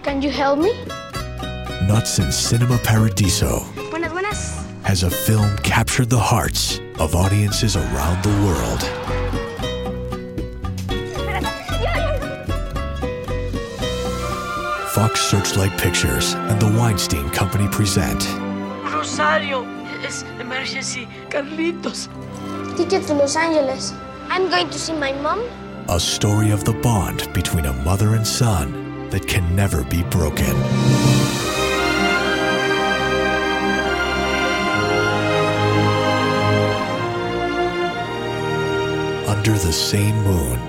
Can you help me? Nuts in Cinema Paradiso Buenas. has a film captured the hearts of audiences around the world. Fox Searchlight Pictures and the Weinstein Company present Rosario, es emergency. Carlitos. Ticket to Los Angeles. I'm going to see my mom. a story of the bond between a mother and son that can never be broken. Under the Same Moon,